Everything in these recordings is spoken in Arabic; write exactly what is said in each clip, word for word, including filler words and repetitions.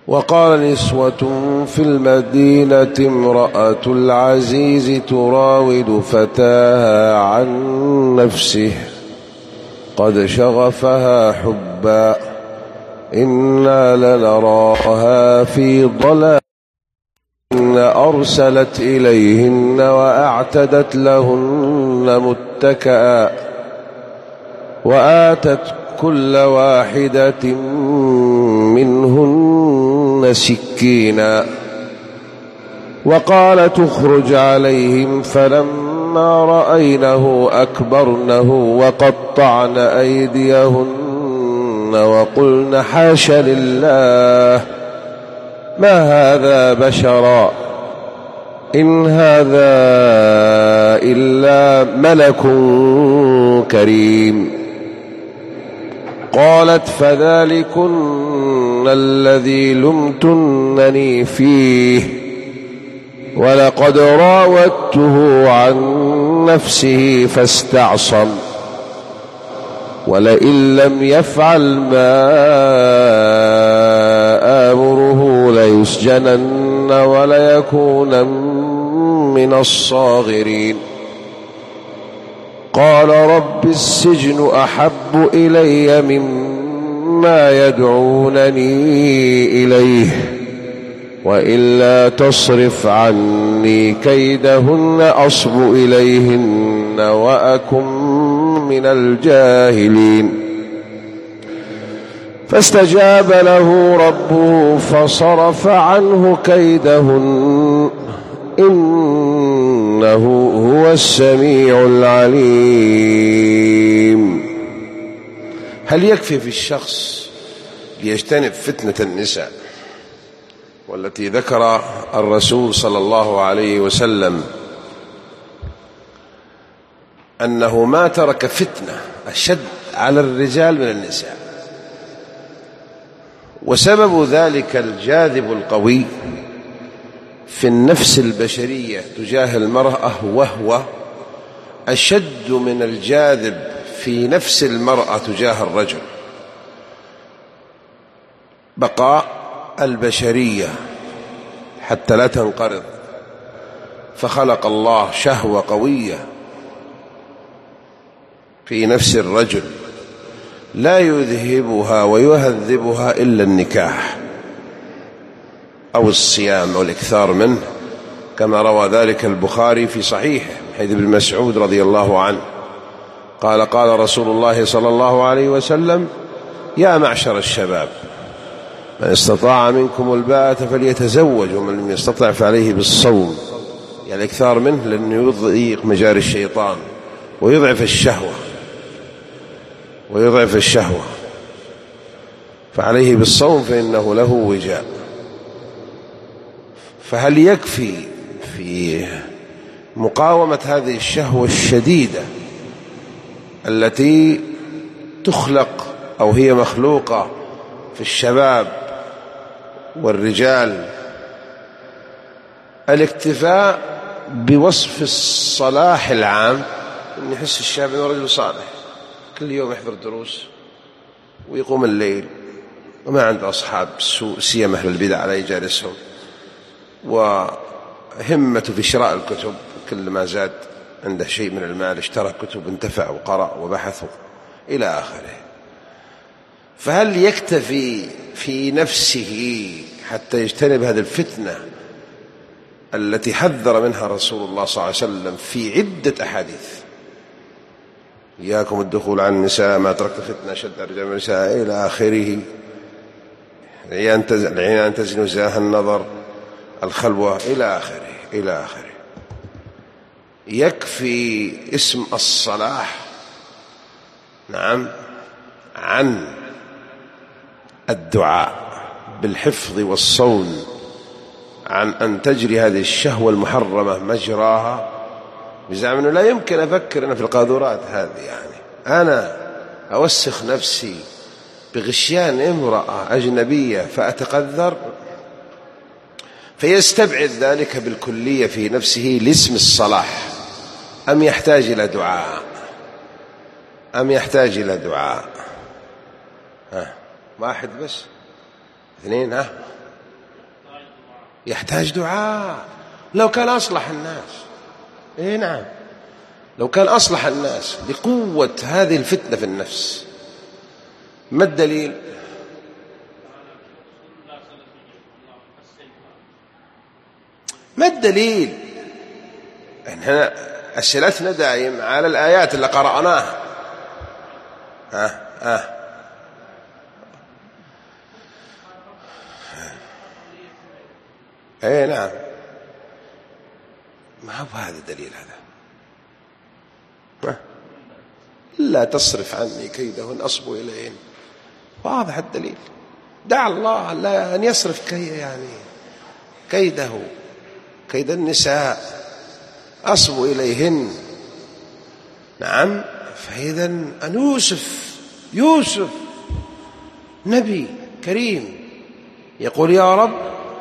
وقال نسوة في المدينة امرأة العزيز تراود فتاها عن نفسه قد شغفها حبا إنا لنراها في ضلال إن أرسلت إليهن وأعتدت لهن متكئا وآتت كل واحدة منهن سكينا وقالت اخرج عليهم فلما رأينه أكبرنه وقطعن أيديهن وقلن حاش لله ما هذا بشرا إن هذا إلا ملك كريم. قالت فذلكن الذي لمتنني فيه ولقد راودته عن نفسه فاستعصم ولئن لم يفعل ما آمره ليسجنن وليكون من الصاغرين. قال رب السجن أحب إلي مما يدعونني إليه وإلا تصرف عني كيدهن أصب إليهن وأكن من الجاهلين. فاستجاب له ربه فصرف عنه كيدهن إنه هو السميع العليم. هل يكفي في الشخص ليجتنب فتنة النساء والتي ذكر الرسول صلى الله عليه وسلم أنه ما ترك فتنة أشد على الرجال من النساء، وسبب ذلك الجاذب القوي في النفس البشرية تجاه المرأة وهو أشد من الجاذب في نفس المرأة تجاه الرجل. بقاء البشرية حتى لا تنقرض، فخلق الله شهوة قوية في نفس الرجل لا يذهبها ويهذبها إلا النكاح أو الصيام أو الإكثار منه، كما روى ذلك البخاري في صحيحه من حديث ابن مسعود رضي الله عنه قال قال رسول الله صلى الله عليه وسلم يا معشر الشباب من استطاع منكم الباءة فليتزوج ومن لم يستطع فعليه بالصوم، يعني الإكثار منه لأنه يضيق مجاري الشيطان ويضعف الشهوة ويضعف الشهوة فعليه بالصوم فإنه له وجاء. فهل يكفي في مقاومة هذه الشهوة الشديدة التي تخلق أو هي مخلوقة في الشباب والرجال الاكتفاء بوصف الصلاح العام، أن يحس الشاب أنه رجل صالح كل يوم يحضر دروس ويقوم الليل وما عنده أصحاب سوء سيما أهل البدع على يجالسهم، وهمته في شراء الكتب كل ما زاد عنده شيء من المال اشترى كتب انتفع وقرأ وبحث إلى آخره. فهل يكتفي في نفسه حتى يجتنب هذه الفتنة التي حذر منها رسول الله صلى الله عليه وسلم في عدة أحاديث؟ إياكم الدخول على النساء ما تركت فتنة شد الرجال من النساء إلى آخره، العينان تزن زاه النظر الخلوة إلى آخره إلى آخره. يكفي اسم الصلاح نعم عن الدعاء بالحفظ والصون عن أن تجري هذه الشهوة المحرمة مجراها، بزعم أنه لا يمكن أفكر أنا في القاذورات هذه، يعني أنا أوسخ نفسي بغشيان امرأة أجنبية فأتقذر، فيستبعد ذلك بالكلية في نفسه لاسم الصلاح. أم يحتاج إلى دعاء أم يحتاج إلى دعاء ها واحد بس اثنين ها يحتاج دعاء. لو كان أصلح الناس، إيه نعم، لو كان أصلح الناس لقوة هذه الفتنة في النفس. ما الدليل؟ ما الدليل؟ احنا أسئلتنا دائما على الآيات اللي قرأناها. ها ها ايه نعم، ما هو هذا الدليل هذا. لا تصرف عني كيدهن أصب إليهن، واضح الدليل. دع الله لا أن يصرف كي يعني كيده، كيد النساء، أصب إليهن. نعم. فإذا أن يوسف يوسف نبي كريم يقول يا رب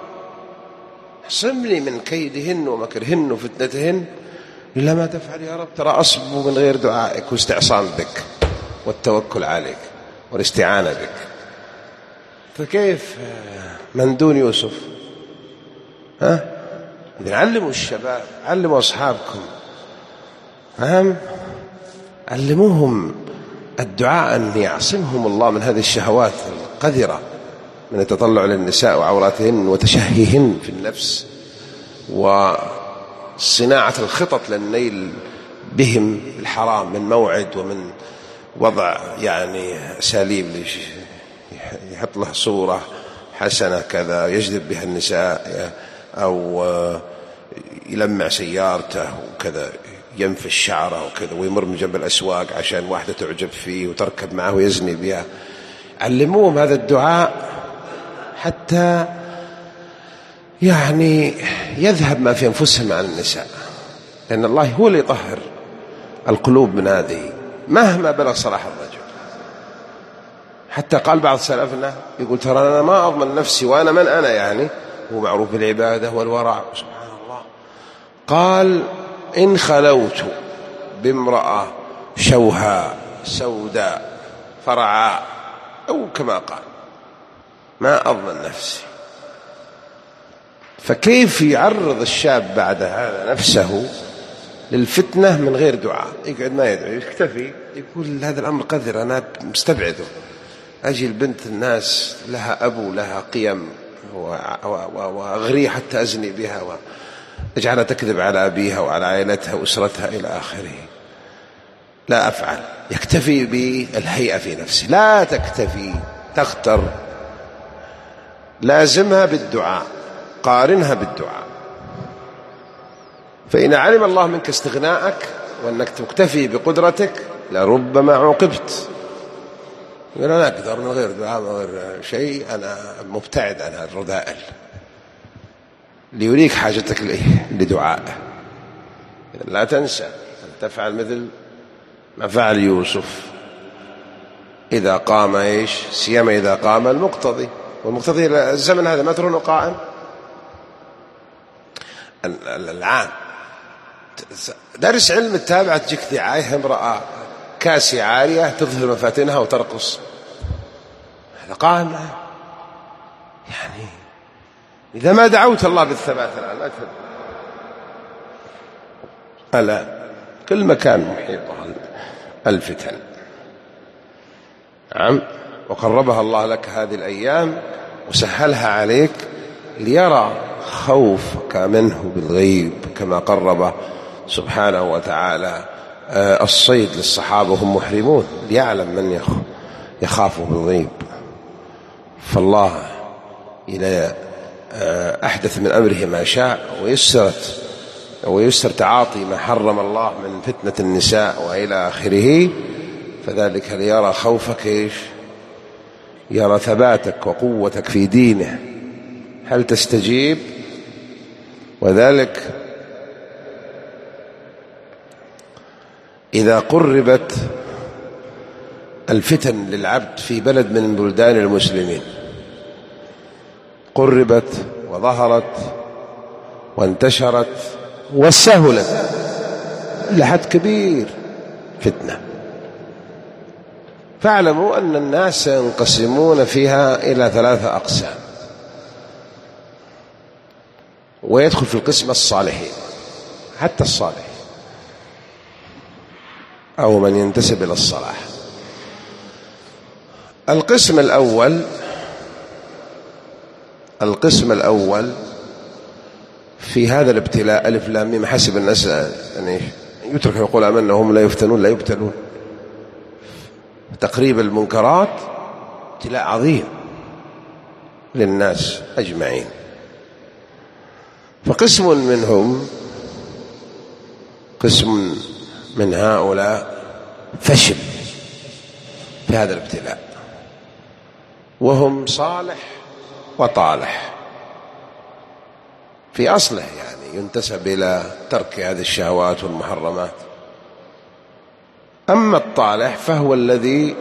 احصمني من كيدهن ومكرهن وفتنتهن، إلا ما تفعل يا رب ترى أصب من غير دعائك واستعصام بك والتوكل عليك والاستعانة بك. فكيف من دون يوسف؟ ها؟ إذن علموا الشباب، علموا أصحابكم، فهم؟ علموهم الدعاء أن يعصمهم الله من هذه الشهوات القذرة، من التطلع للنساء وعوراتهن وتشهيهن في النفس وصناعة الخطط للنيل بهم الحرام من موعد ومن وضع يعني أساليب يحط له صورة حسنة كذا يجذب بها النساء، أو يلمع سيارته وكذا ينفش شعره وكذا ويمر من جنب الأسواق عشان واحدة تعجب فيه وتركب معه ويزني بها. علموهم هذا الدعاء حتى يعني يذهب ما في أنفسهم عن النساء، لأن الله هو اللي يطهر القلوب من هذه مهما بلغ صلاح الرجل. حتى قال بعض سلفنا يقول ترى أنا ما أضمن نفسي، وأنا من أنا يعني، هو معروف بالعبادة والورع سبحان الله. قال إن خلوت بامرأة شوها سوداء فرعاء، أو كما قال، ما أضمن نفسي. فكيف يعرض الشاب بعد هذا نفسه للفتنة من غير دعاء؟ يقعد ما يدعو، يكتفي يقول هذا الأمر قذر أنا مستبعده. أجي البنت الناس لها أبو لها قيم وأغري حتى أزني بها وأجعلها تكذب على أبيها وعلى عائلتها وأسرتها إلى آخره. لا أفعل. يكتفي بالهيئة في نفسه، لا تكتفي، تختر. لازمها بالدعاء، قارنها بالدعاء. فإن علم الله منك استغناءك وأنك تكتفي بقدرتك لربما عوقبت. يقول أنا أقدر من غير دعاء من غير شيء، أنا مبتعد عن الرذائل. ليريك حاجتك لدعائه. لا تنسى أن تفعل مثل ما فعل يوسف إذا قام إيش سيما إذا قام المقتضي. والمقتضي الزمن هذا ما ترونه قائم العام. درس علم التابعة تجيك دعاية امرأة كاسية عارية تظهر مفاتنها وترقص، هذا قائم يعني. إذا ما دعوت الله بالثبات الآن لا تهد. الآن كل مكان محيطها الفتن. نعم. وقربها الله لك هذه الأيام وسهلها عليك ليرى خوفك منه بالغيب، كما قرب سبحانه وتعالى الصيد للصحابة وهم محرمون ليعلم من يخافه بالغيب. فالله إلى أحدث من أمره ما شاء ويسرت ويسر تعاطي ما حرم الله من فتنة النساء وإلى آخره. فذلك ليرى خوفك إيش، يرى ثباتك وقوتك في دينه، هل تستجيب؟ وذلك إذا قربت الفتن للعبد في بلد من بلدان المسلمين، قربت وظهرت وانتشرت وسهلت لحد كبير فتنة، فاعلموا أن الناس ينقسمون فيها إلى ثلاثة أقسام. ويدخل في القسم الصالحين، حتى الصالحين أو من ينتسب إلى الصلاح. القسم الأول القسم الأول في هذا الابتلاء ألف لام ميم حسب الناس يعني يترك يقول آمنا وهم لا يفتنون لا يبتلون. تقريب المنكرات ابتلاء عظيم للناس أجمعين. فقسم منهم قسم من هؤلاء فشل في هذا الابتلاء، وهم صالح وطالح في أصله، يعني ينتسب إلى ترك هذه الشهوات والمحرمات. أما الطالح فهو الذي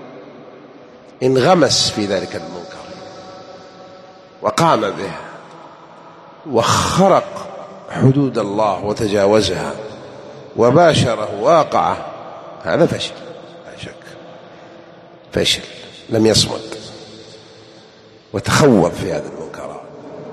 انغمس في ذلك المنكر وقام به وخرق حدود الله وتجاوزها وباشره واقعه، هذا فشل لا شك، فشل لم يصمد وتخوض في هذه المنكرات.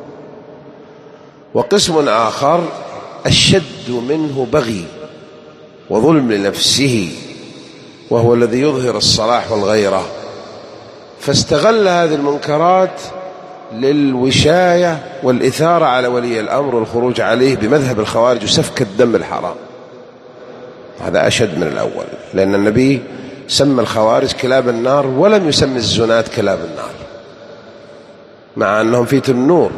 وقسم آخر الشد منه بغي وظلم لنفسه، وهو الذي يظهر الصلاح والغيرة، فاستغل هذه المنكرات للوشاية والإثارة على ولي الأمر والخروج عليه بمذهب الخوارج وسفك الدم الحرام. هذا أشد من الأول، لأن النبي سمى الخوارج كلاب النار ولم يسمي الزنات كلاب النار، مع أنهم في النور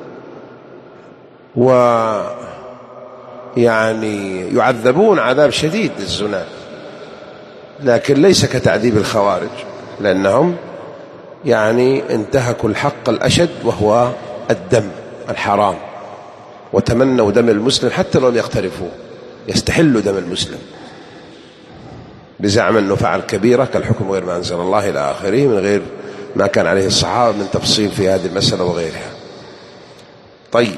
ويعني يعذبون عذاب شديد للزنات، لكن ليس كتعذيب الخوارج، لأنهم يعني انتهكوا الحق الأشد وهو الدم الحرام، وتمنوا دم المسلم حتى لو لم يقترفوا، يستحلوا دم المسلم بزعم أنه فعل كبيرة كالحكم غير ما أنزل الله إلى آخره، من غير ما كان عليه الصحابة من تفصيل في هذه المسألة وغيرها. طيب،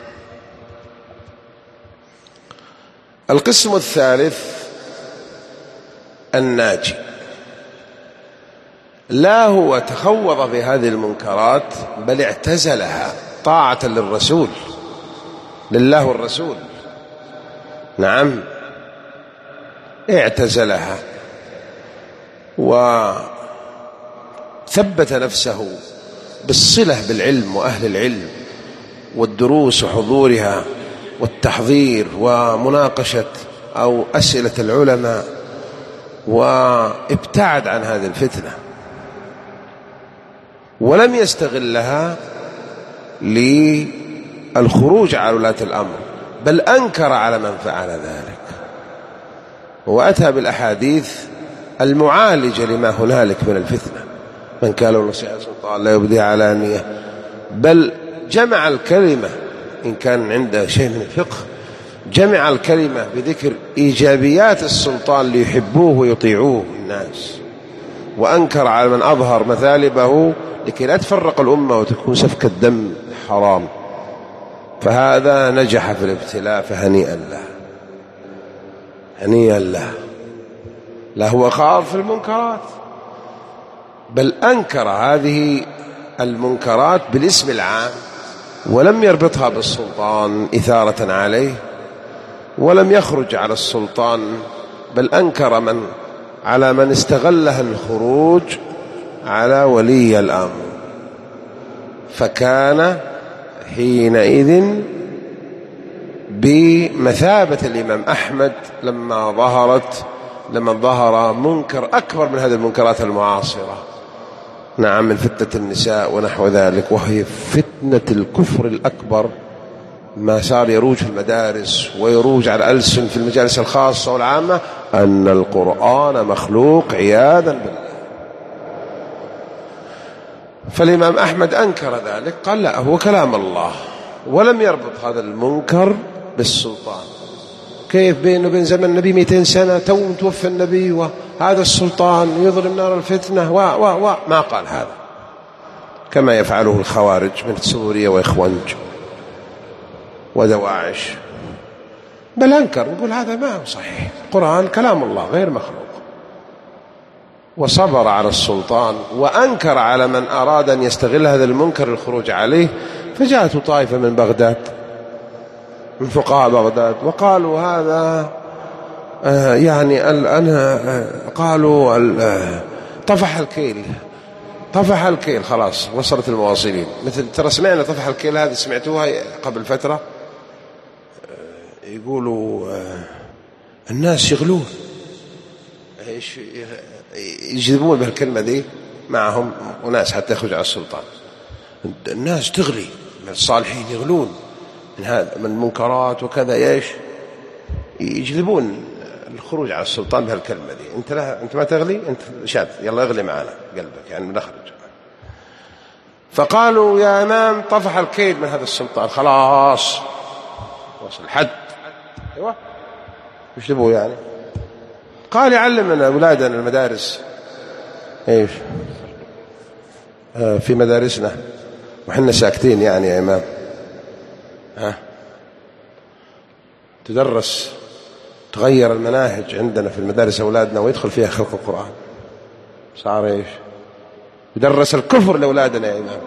القسم الثالث الناجي، لا هو تخوض بهذه المنكرات بل اعتزلها طاعة للرسول، لله والرسول، نعم اعتزلها وثبت نفسه بالصلة بالعلم وأهل العلم والدروس وحضورها والتحضير ومناقشة أو أسئلة العلماء، وابتعد عن هذه الفتنة ولم يستغلها للخروج على ولاة الأمر، بل أنكر على من فعل ذلك، وأتى بالأحاديث المعالجة لما هنالك من الفتنة. من كان له نصيحة سلطان لا يبديها علانية، بل جمع الكلمة إن كان عنده شيء من الفقه، جمع الكلمة بذكر إيجابيات السلطان ليحبوه ويطيعوه الناس، وأنكر على من أظهر مثالبه لكي لا تفرق الأمة وتكون سفك الدم حرام. فهذا نجح في الابتلاء، فهنيئا له، هنيئا له. لا هو خاض في المنكرات، بل أنكر هذه المنكرات بالاسم العام، ولم يربطها بالسلطان إثارة عليه، ولم يخرج على السلطان، بل أنكر من على من استغلها الخروج على ولي الأمر. فكان حينئذ بمثابة الإمام أحمد لما ظهرت لما ظهر منكر أكبر من هذه المنكرات المعاصرة، نعم، من فتنة النساء ونحو ذلك، وهي فتنة الكفر الأكبر، ما صار يروج في المدارس ويروج على الألسن في المجالس الخاصة والعامة أن القرآن مخلوق عياذا بالله. فالإمام أحمد أنكر ذلك، قال لا، هو كلام الله، ولم يربط هذا المنكر بالسلطان. كيف بينه وبين زمن النبي مئتين سنة، تو توفى النبي وهذا السلطان يظلم نار الفتنة و و و ما قال هذا كما يفعله الخوارج من سوريا وإخوانج ودواعش، بل أنكر، يقول هذا ما هو صحيح، القرآن كلام الله غير مخلوق، وصبر على السلطان وأنكر على من أراد أن يستغل هذا المنكر الخروج عليه. فجاءته طائفة من بغداد من فقهاء بغداد، وقالوا هذا آه يعني أنا آه قالوا آه طفح الكيل، طفح الكيل خلاص وصلت المواصلين. مثل ترى سمعنا طفح الكيل هذه، سمعتوها قبل فترة، آه يقولوا آه الناس يغلون، يجذبون بهالكلمة دي معهم وناس حتى يخرج على السلطان. الناس تغلي من الصالحين، يغلون من هذا من المنكرات وكذا، ايش يجلبون الخروج على السلطان بهالكلمة دي. انت لا انت ما تغلي، انت شاذ، يلا اغلي معنا قلبك يعني بنخرج. فقالوا يا امام طفح الكيل من هذا السلطان، خلاص وصل حد. ايوه ايش تبغوا يعني؟ قال يعلمنا اولادنا المدارس ايش آه في مدارسنا وحنا ساكتين يعني يا امام، ها تدرس تغير المناهج عندنا في المدارس أولادنا ويدخل فيها خلق القرآن. صار إيش؟ يدرس الكفر لأولادنا يا إمام.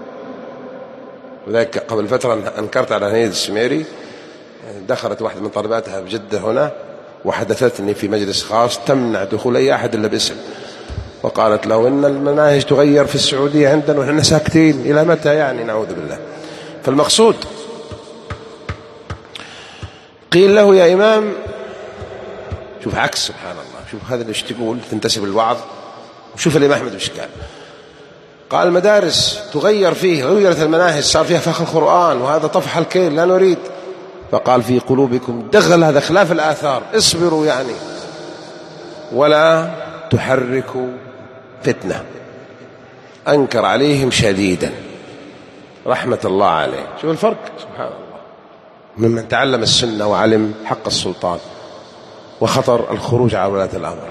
وذلك قبل فترة أنكرت على هنيد السميري، دخلت واحدة من طالباتها بجدة هنا وحدثتني في مجلس خاص تمنع دخول أي أحد إلا باسم، وقالت له إن المناهج تغير في السعودية عندنا ونحن ساكتين إلى متى يعني؟ نعوذ بالله. فالمقصود قيل له يا إمام، شوف عكس سبحان الله، شوف هذا اللي تقول تنتسب الوعظ، وشوف الإمام أحمد وش قال. قال المدارس تغير فيه، غيرت المناهج، صار فيها فخ القرآن وهذا طفح الكيل لا نريد. فقال في قلوبكم دغل، هذا خلاف الآثار، اصبروا يعني ولا تحركوا فتنة. أنكر عليهم شديدا رحمة الله عليه. شوف الفرق سبحان الله ممن تعلم السنة وعلم حق السلطان وخطر الخروج على ولاة الأمر.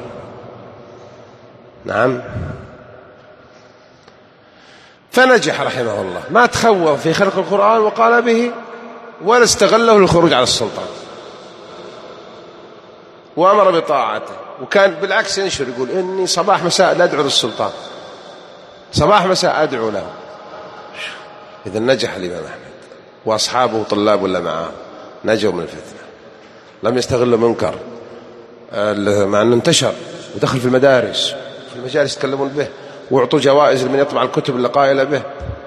نعم. فنجح رحمه الله، ما تخوف في خلق القرآن وقال به ولا استغله للخروج على السلطان، وأمر بطاعته، وكان بالعكس ينشر يقول إني صباح مساء لا أدعو للسلطان، صباح مساء أدعو له. إذا نجح الإمام أحمد وأصحابه وطلابه اللي معه نجوا من الفتنة، لم يستغلوا منكر مع أنه انتشر ودخل في المدارس في المجالس يتكلمون به ويعطوا جوائز لمن يطبع الكتب اللي قائلة به.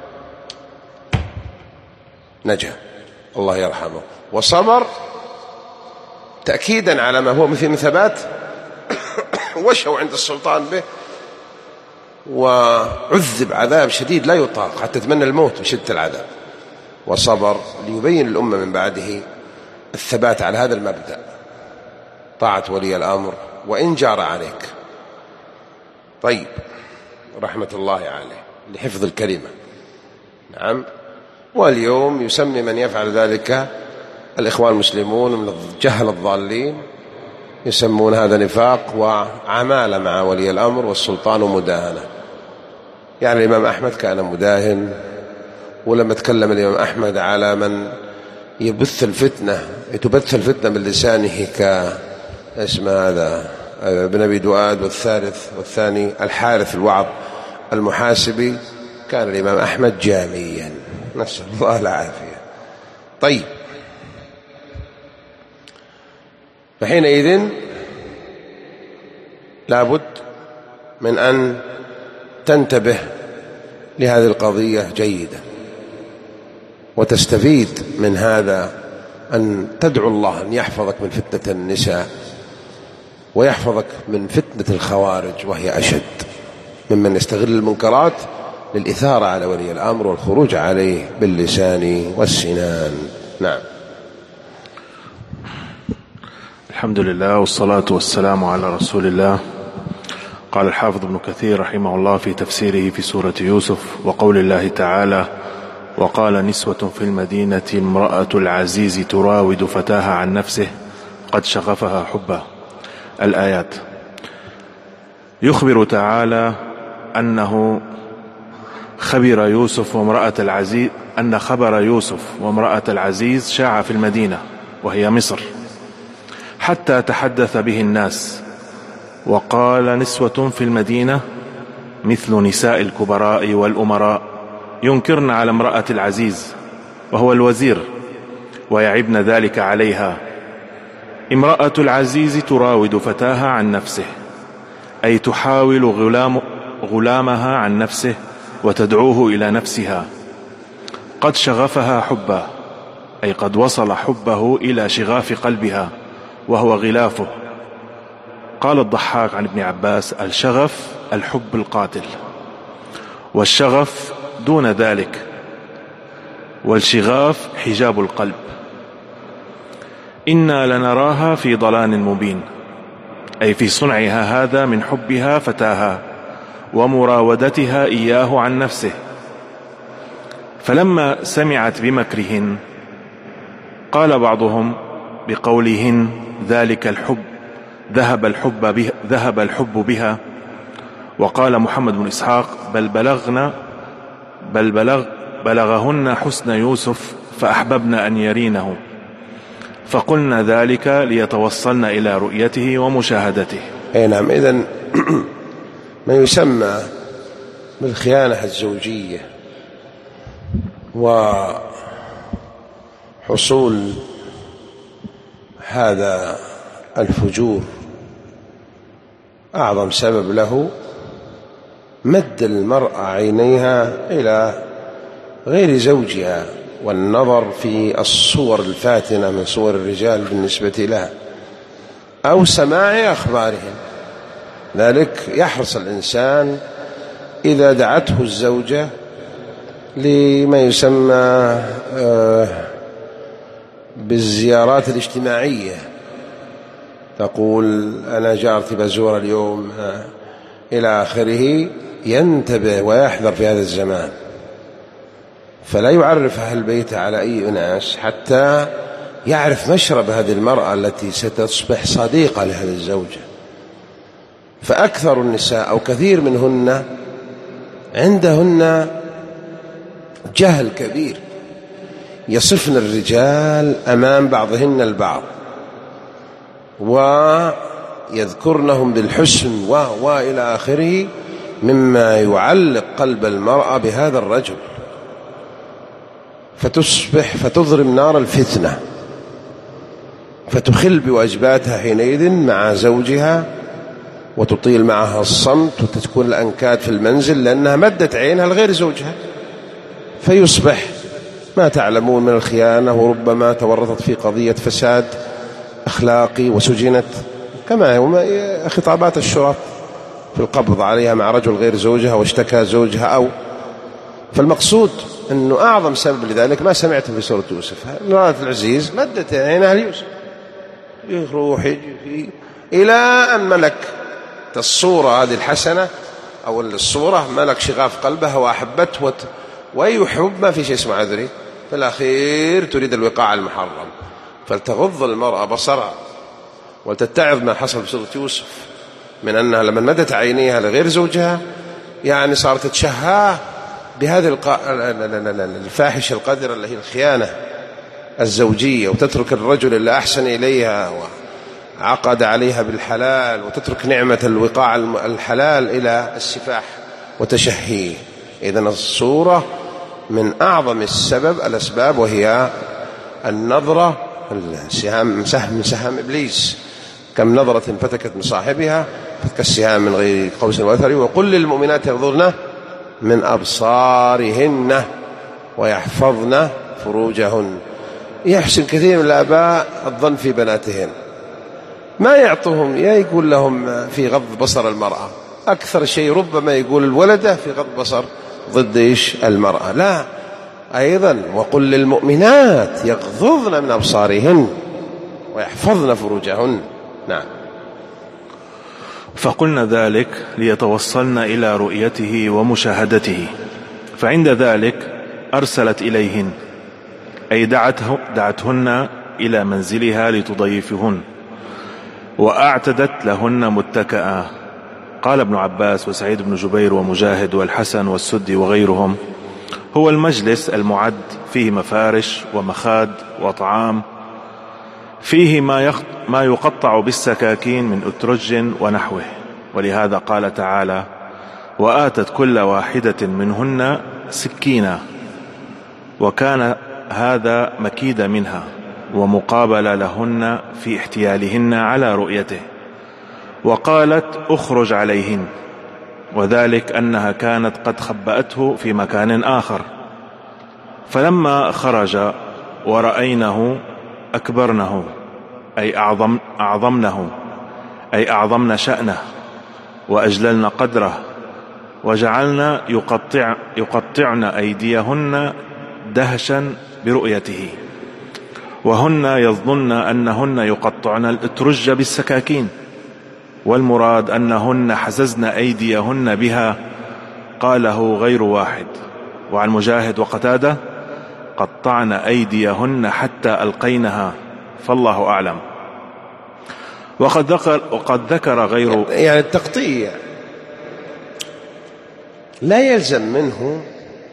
نجا الله يرحمه وصبر تأكيدا على ما هو مثل من ثبات وشوا عند السلطان به، وعذب عذاب شديد لا يطاق حتى تمنى الموت من شدة العذاب، وصبر ليبين الأمة من بعده الثبات على هذا المبدأ، طاعة ولي الأمر وإن جار عليك. طيب رحمة الله عليه لحفظ الكلمة. نعم. واليوم يسمي من يفعل ذلك الإخوان المسلمون من الجهل الضالين، يسمون هذا نفاق وعمالة مع ولي الأمر والسلطان ومداهنة. يعني الإمام أحمد كان مداهن، ولما تكلم الإمام أحمد على من يبث الفتنة يتبث الفتنة من لسانه كاسم هذا ابن أبي دؤاد والثالث والثاني الحارث الوعظ المحاسبي، كان الإمام أحمد جاميا، نسأل الله العافية. طيب فحينئذ لابد من أن تنتبه لهذه القضية جيدا وتستفيد من هذا، أن تدعو الله أن يحفظك من فتنة النساء ويحفظك من فتنة الخوارج وهي أشد، ممن يستغل المنكرات للإثارة على ولي الأمر والخروج عليه باللسان والسنان. نعم. الحمد لله والصلاة والسلام على رسول الله. قال الحافظ ابن كثير رحمه الله في تفسيره في سورة يوسف وقول الله تعالى: وقال نسوة في المدينة امرأة العزيز تراود فتاها عن نفسه قد شغفها حبا. الآيات. يخبر تعالى أنه خبر يوسف وامرأة العزيز أن خبر يوسف وامرأة العزيز شاع في المدينة وهي مصر حتى تحدث به الناس، وقال نسوة في المدينة مثل نساء الكبراء والأمراء ينكرن على امرأة العزيز وهو الوزير، ويعبن ذلك عليها. امرأة العزيز تراود فتاها عن نفسه، أي تحاول غلام غلامها عن نفسه وتدعوه إلى نفسها. قد شغفها حبه، أي قد وصل حبه إلى شغاف قلبها وهو غلافه. قال الضحاك عن ابن عباس: الشغف الحب القاتل، والشغف دون ذلك، والشغاف حجاب القلب. إنا لنراها في ضلال مبين، أي في صنعها هذا من حبها فتاها ومراودتها إياه عن نفسه. فلما سمعت بمكرهن قال بعضهم بقولهن ذلك الحب ذهب الحب بها, ذهب الحب بها. وقال محمد بن إسحاق: بل بلغنا بل بلغ بلغهن حسن يوسف فأحببن أن يرينه، فقلنا ذلك ليتوصلن إلى رؤيته ومشاهدته. أي نعم. إذن ما يسمى بالخيانة الزوجية وحصول هذا الفجور أعظم سبب له مد المرأة عينيها إلى غير زوجها والنظر في الصور الفاتنة من صور الرجال بالنسبة لها أو سماع أخبارهم. ذلك يحرص الإنسان إذا دعته الزوجة لما يسمى بالزيارات الاجتماعية، تقول أنا جارتي بزور اليوم إلى آخره، ينتبه ويحذر في هذا الزمان، فلا يعرف أهل البيت على أي أناس حتى يعرف مشرب هذه المرأة التي ستصبح صديقة لهذه الزوجة. فأكثر النساء أو كثير منهن عندهن جهل كبير، يصفن الرجال أمام بعضهن البعض ويذكرنهم بالحسن و وإلى آخره، مما يعلق قلب المرأة بهذا الرجل، فتصبح فتضرم نار الفتنة، فتخل بواجباتها حينئذ مع زوجها وتطيل معها الصمت وتكون الأنكاد في المنزل لأنها مدت عينها لغير زوجها، فيصبح ما تعلمون من الخيانة، وربما تورطت في قضية فساد أخلاقي وسجنت، كما خطابات الشرط في القبض عليها مع رجل غير زوجها واشتكى زوجها. أو فالمقصود أنه أعظم سبب لذلك ما سمعته في سورة يوسف، امرأة العزيز مدت عينها ليوسف، يروح يجي إلى أن ملك الصورة هذه الحسنة أو الصورة ملك شغاف قلبها وأحبته، ويحب ما في شيء اسمه عذري، في الأخير تريد الوقاع المحرم، فلتغض المرأة بصرها ولتتعظ ما حصل في سورة يوسف من أنها لما مدت عينيها لغير زوجها يعني صارت تتشهى بهذه الفاحشة القذرة اللي هي الخيانة الزوجية، وتترك الرجل اللي أحسن إليها وعقد عليها بالحلال، وتترك نعمة الوقاع الحلال إلى السفاح وتشهيه. إذن الصورة من أعظم السبب الأسباب، وهي النظرة السهام سهم من سهام إبليس، كم نظرة فتكت من صاحبها كالسهام من غير قوس وثر. وقل للمؤمنات يغضضن من أبصارهن ويحفظن فروجهن. يحسن كثير من الآباء الظن في بناتهن، ما يعطوهم، يا يقول لهم في غض بصر المرأة، أكثر شيء ربما يقول الولدة في غض بصر ضد إيش المرأة. لا، أيضا وقل للمؤمنات يغضضن من أبصارهن ويحفظن فروجهن. نعم. فقلنا ذلك ليتوصلن إلى رؤيته ومشاهدته، فعند ذلك أرسلت إليهن، أي دعته دعتهن إلى منزلها لتضيفهن، وأعتدت لهن متكئا. قال ابن عباس وسعيد بن جبير ومجاهد والحسن والسدي وغيرهم: هو المجلس المعد فيه مفارش ومخاد وطعام، فيه ما, ما يقطع بالسكاكين من أترج ونحوه. ولهذا قال تعالى: وآتت كل واحدة منهن سكينا، وكان هذا مكيد منها، ومقابلة لهن في احتيالهن على رؤيته، وقالت اخرج عليهن، وذلك أنها كانت قد خبأته في مكان آخر. فلما خرج ورأينه أكبرنه أي أعظم أعظمنه أي أعظمن شأنه وأجللن قدره، وجعلن يقطع يقطعن أيديهن دهشا برؤيته، وهن يظنن أنهن يقطعن الأترج بالسكاكين، والمراد أنهن حززن أيديهن بها. قاله غير واحد. وعن مجاهد وقتادة: قطعن أيديهن حتى ألقينها، فالله أعلم. وقد ذكر, وقد ذكر غير يعني التقطيع لا يلزم منه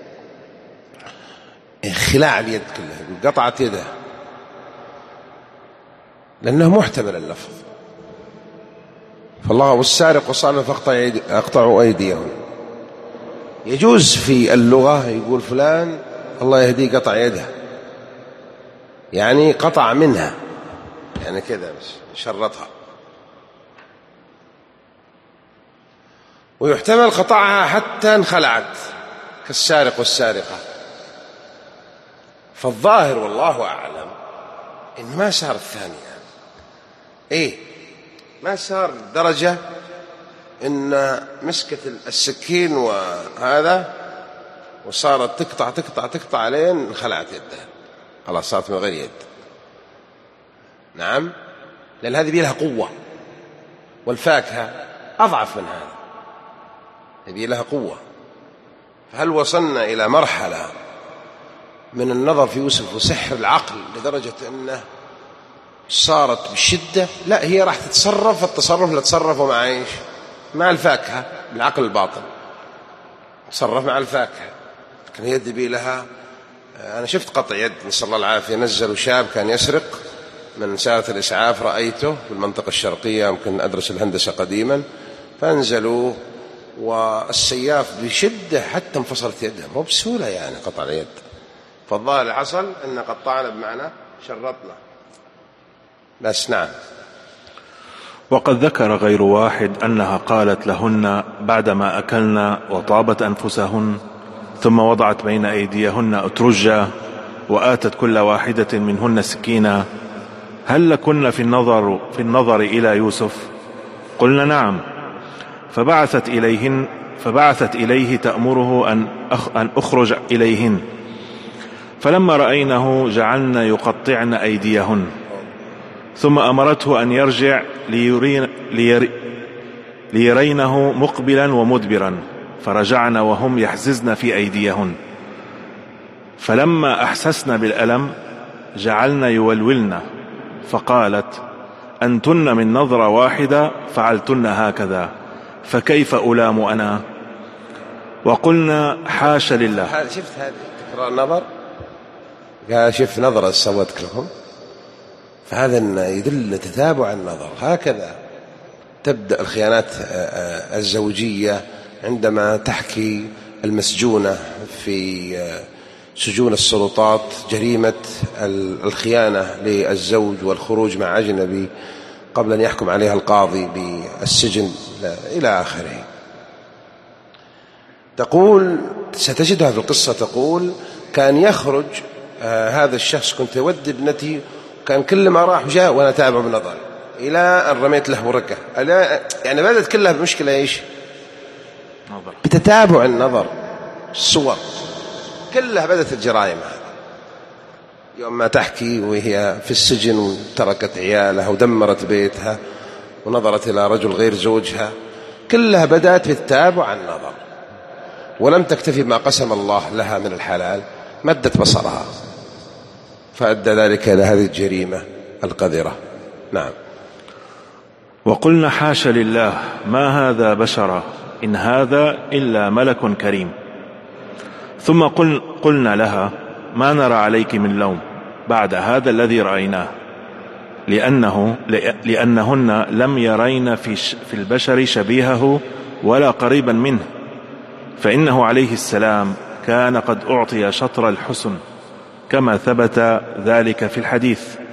خلاع اليد كلها، قطعة يده، لأنه محتمل اللفظ. فالله والسارق والصالح فاقطعوا أيديهم. يجوز في اللغة يقول فلان الله يهديه قطع يده، يعني قطع منها، يعني كذا بس شرطها. ويحتمل قطعها حتى انخلعت كالسارق والسارقة. فالظاهر والله أعلم إن ما صار الثاني يعني. إيه ما صار درجة إن مسكت السكين وهذا وصارت تقطع تقطع تقطع لين انخلعت يدها، خلاص صارت من غير يد. نعم، لأن هذه بيلها قوة، والفاكهة أضعف من هذا، يبي لها قوة. فهل وصلنا إلى مرحلة من النظر في يوسف وسحر العقل لدرجة أنه صارت بشدة؟ لا، هي راح تتصرف التصرف اللي تصرفوا مع إيش؟ مع الفاكهة بالعقل الباطن، تصرف مع الفاكهة. لكن هي يدي لها. أنا شفت قطع يد نسأل الله العافية، نزلوا شاب كان يسرق من سيارة الإسعاف، رأيته في المنطقة الشرقية، يمكن أدرس الهندسة قديما، فانزلوا والسياف بشدة حتى انفصلت يدها، مو بسهولة يعني قطع اليد. فالظاهر حصل أن قطعنا بمعنى شرطنا بس. نعم. وقد ذكر غير واحد أنها قالت لهن بعدما أكلن وطابت أنفسهن، ثم وضعت بين أيديهن أترجا وآتت كل واحدة منهن سكينا: هل لكن في النظر, في النظر إلى يوسف؟ قلنا نعم. فبعثت إليهن فبعثت إليه تأمره أن, أخ أن أخرج إليهن، فلما رأينه جعلن يقطعن أيديهن، ثم أمرته أن يرجع ليرين لير ليرينه مقبلا ومدبرا، فرجعن وهم يحززن في أيديهن. فلما أحسسن بالألم جعلن يولولن، فقالت: أنتن من نظرة واحدة فعلتن هكذا، فكيف ألام أنا؟ وقلنا: حاش لله. شفت هذه تكرار النظر، قال شوف نظرة سوتك لهم. فهذا يدل تتابع النظر. هكذا تبدأ الخيانات الزوجية عندما تحكي المسجونة في سجون السلطات جريمة الخيانة للزوج والخروج مع أجنبي قبل أن يحكم عليها القاضي بالسجن إلى آخره. تقول ستجدها في القصة، تقول: كان يخرج آه هذا الشخص، كنت أود ابنتي، كان كل ما راح وجاء وأنا تابع بنظري إلى أن رميت له بركة. يعني بدأت كلها بمشكلة إيش؟ نظر. بتتابع النظر، الصور كلها بدأت الجرائم. هذا يوم ما تحكي وهي في السجن وتركت عيالها ودمرت بيتها ونظرت إلى رجل غير زوجها، كلها بدأت بالتابع النظر، ولم تكتفي بما قسم الله لها من الحلال، مدت بصرها، فأدى ذلك إلى هذه الجريمة القذرة. نعم. وقلنا: حاش لله، ما هذا بشرا، إن هذا إلا ملك كريم. ثم قل قلنا لها: ما نرى عليك من لوم بعد هذا الذي رأيناه، لأنه لأنهن لم يرين في, في البشر شبيهه ولا قريبا منه، فإنه عليه السلام كان قد أعطي شطر الحسن كما ثبت ذلك في الحديث،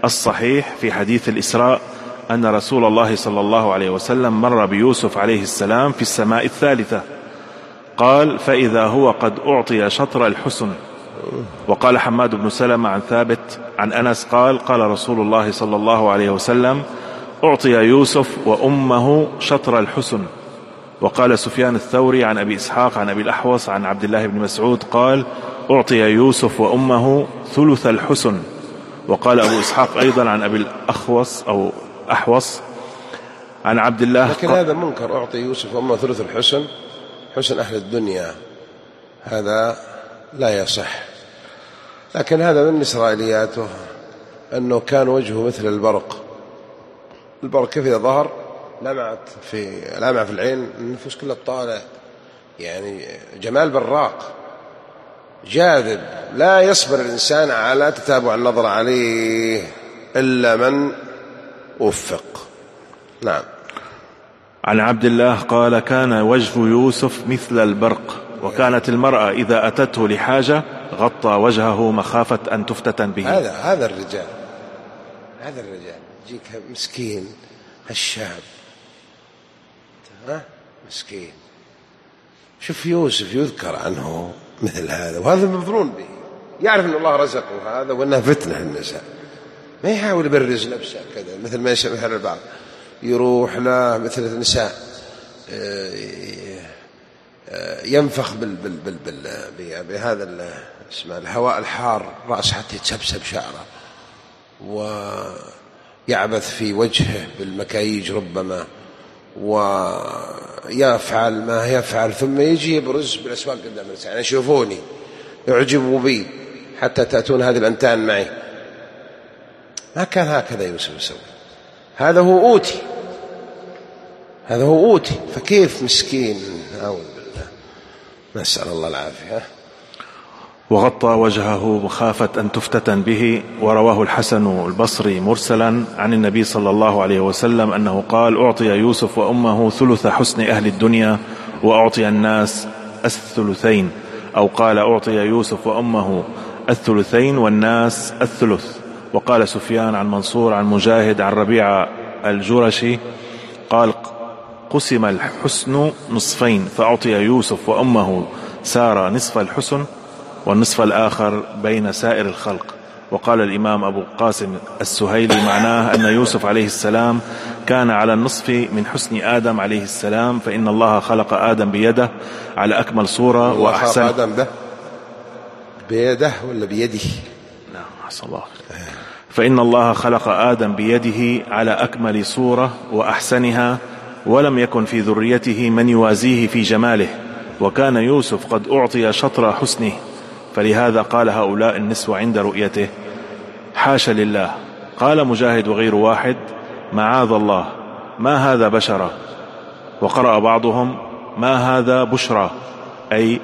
الصحيح في حديث الإسراء أن رسول الله صلى الله عليه وسلم مر بيوسف عليه السلام في السماء الثالثة، قال: فإذا هو قد أعطي شطر الحسن. وقال حماد بن سلمة عن ثابت عن أنس قال: قال رسول الله صلى الله عليه وسلم: أعطي يوسف وأمه شطر الحسن. وقال سفيان الثوري عن أبي إسحاق عن أبي الأحوص عن عبد الله بن مسعود قال: أعطي يوسف وأمه ثلث الحسن. وقال أبو إسحاق أيضا عن أبي الأحوص أو أحوص عن عبد الله، لكن هذا منكر. أعطي يوسف وأمه ثلث الحسن، حسن أهل الدنيا، هذا لا يصح. لكن هذا من إسرائيلياته أنه كان وجهه مثل البرق. البرق كيف إذا ظهر لمعت في لمع في العين النفوس كلها الطالع، يعني جمال براق جاذب، لا يصبر الإنسان على تتابع النظر عليه إلا من وفق. نعم. عن عبد الله قال: كان وجه يوسف مثل البرق، وكانت المرأة إذا أتته لحاجة غطى وجهه مخافة أن تفتتن به. هذا هذا الرجال هذا الرجال يجيك مسكين الشاب، ها مسكين. شوف يوسف يذكر عنه مثل هذا، وهذا مظنون به، يعرف أن الله رزقه هذا وأنها فتنة النساء، ما يحاول يبرز نفسه كذا مثل ما يشبه البعض، يروح له مثل النساء ينفخ بال بال بال بال بهذا اسمه الهواء الحار رأس حتى يتسبسب شعره، ويعبث في وجهه بالمكاييج ربما، ويفعل ما يفعل، ثم يجي يبرز بالأسواق قدام الناس، يعني شوفوني يعجبوا بي حتى تأتون هذه الأنتان معي. ما كان هكذا يوسف يسوي، هذا هو أوتي، هذا هو أوتي، فكيف مسكين؟ أعوذ بالله، نسأل الله العافية. وغطى وجهه مخافة أن تفتتن به. ورواه الحسن البصري مرسلا عن النبي صلى الله عليه وسلم أنه قال: أعطي يوسف وأمه ثلث حسن أهل الدنيا وأعطي الناس الثلثين، أو قال: أعطي يوسف وأمه الثلثين والناس الثلث. وقال سفيان عن منصور عن مجاهد عن ربيعة الجرشي قال: قسم الحسن نصفين، فأعطي يوسف وأمه سار نصف الحسن والنصف الآخر بين سائر الخلق. وقال الإمام أبو القاسم السهيلي معناه أن يوسف عليه السلام كان على النصف من حسن آدم عليه السلام، فإن الله خلق آدم بيده على أكمل صورة وأحسن. آدم به بيده ولا بيده؟ نعم أحسن الله. فإن الله خلق آدم بيده على أكمل صورة وأحسنها، ولم يكن في ذريته من يوازيه في جماله، وكان يوسف قد أعطي شطر حسنه، فلهذا قال هؤلاء النسوة عند رؤيته: حاشا لله. قال مجاهد وغير واحد: معاذ الله، ما هذا بشرا. وقرأ بعضهم: ما هذا بشرى، أي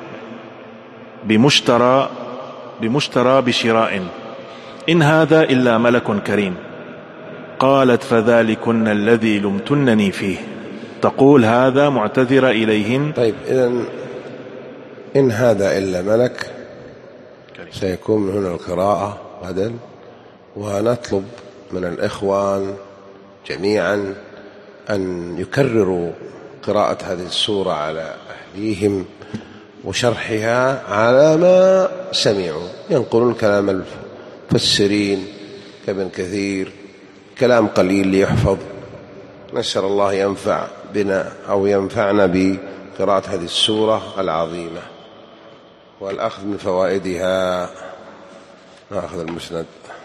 بمشترى بمشترى بشراء، إن هذا إلا ملك كريم. قالت: فذلكن الذي لمتنني فيه. تقول هذا معتذرة إليهن. طيب، إذن إن هذا إلا ملك سيكون من هنا القراءة بدل، ونطلب من الإخوان جميعا أن يكرروا قراءة هذه السورة على أهليهم وشرحها على ما سمعوا، ينقلون كلام المفسرين كابن كثير، كلام قليل ليحفظ. نسأل الله ينفع بنا أو ينفعنا بقراءة هذه السورة العظيمة والأخذ من فوائدها. نأخذ المسند.